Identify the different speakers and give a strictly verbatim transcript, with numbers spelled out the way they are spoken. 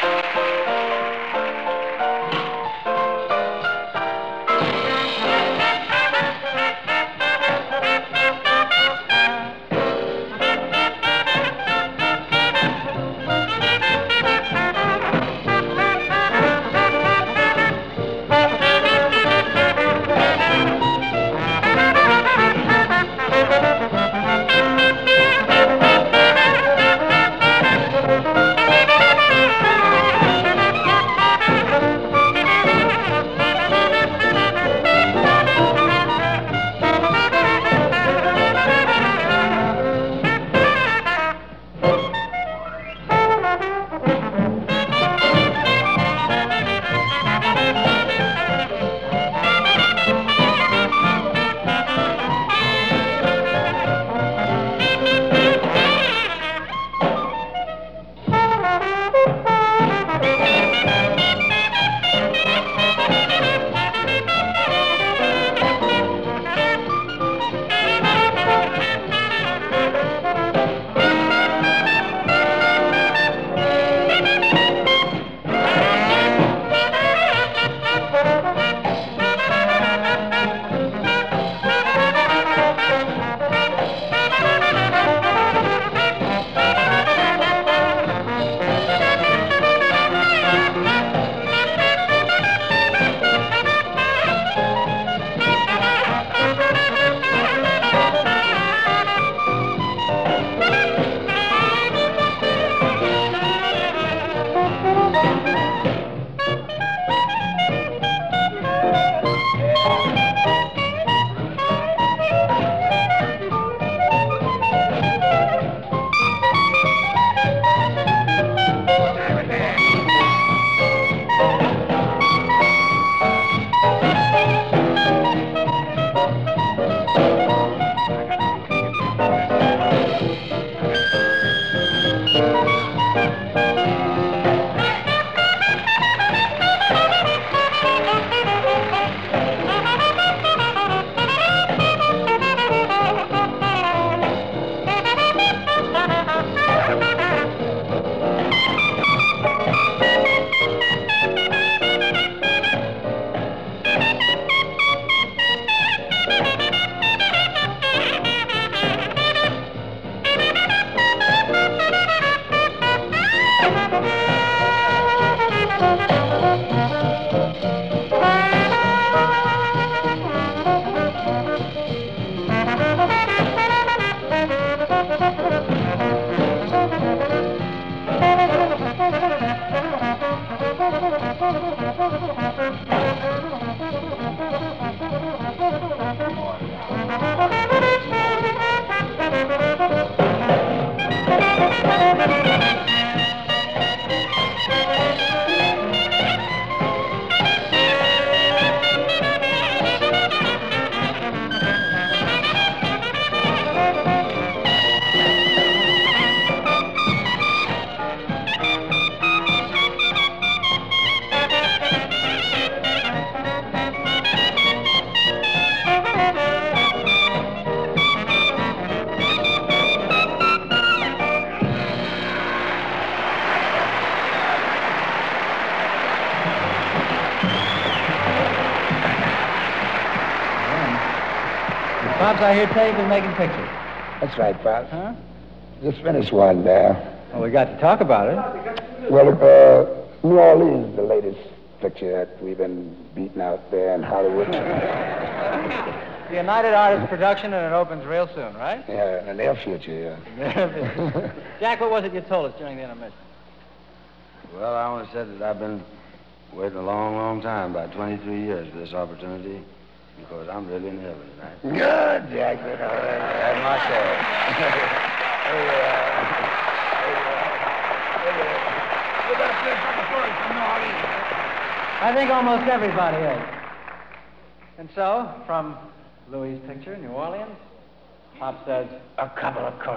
Speaker 1: Pops, I hear tell you've been making pictures.
Speaker 2: That's right, Pops.
Speaker 1: Huh?
Speaker 2: Just finished one there.
Speaker 1: Well, we got to talk about it.
Speaker 2: Well, uh, New Orleans, the latest picture that we've been beating out there in Hollywood.
Speaker 1: The United Artists production, and it opens real soon, right?
Speaker 2: Yeah, in the near future, yeah.
Speaker 1: Jack, what was it you told us during the intermission?
Speaker 3: Well, I only said that I've been waiting a long, long time, about twenty-three years for this opportunity, because I'm really in heaven tonight.
Speaker 2: Good, Jack. You know, that's my show.
Speaker 1: I think almost everybody is. And so, from Louis' picture, New Orleans, Pop says,
Speaker 2: A couple of